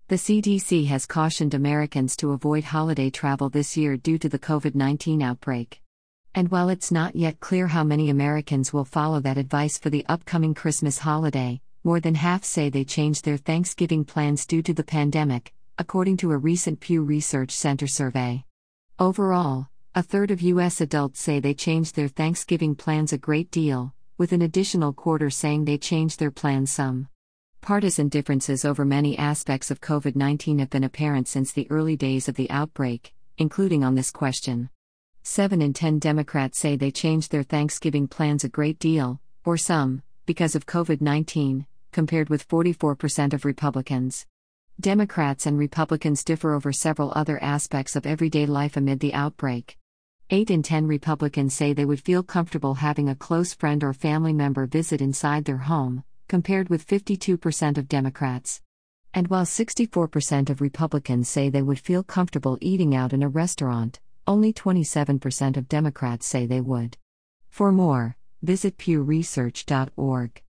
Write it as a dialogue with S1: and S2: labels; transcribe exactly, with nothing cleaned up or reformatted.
S1: The C D C has cautioned Americans to avoid holiday travel this year due to the COVID nineteen outbreak. And while it's not yet clear how many Americans will follow that advice for the upcoming Christmas holiday, more than half say they changed their Thanksgiving plans due to the pandemic, according to a recent Pew Research Center survey. Overall, a third of U S adults say they changed their Thanksgiving plans a great deal, with an additional quarter saying they changed their plans some. Partisan differences over many aspects of COVID nineteen have been apparent since the early days of the outbreak, including on this question. seven in ten Democrats say they changed their Thanksgiving plans a great deal, or some, because of COVID nineteen, compared with forty-four percent of Republicans. Democrats and Republicans differ over several other aspects of everyday life amid the outbreak. eight in ten Republicans say they would feel comfortable having a close friend or family member visit inside their home, compared with fifty-two percent of Democrats. And while sixty-four percent of Republicans say they would feel comfortable eating out in a restaurant, only twenty-seven percent of Democrats say they would. For more, visit pew research dot org.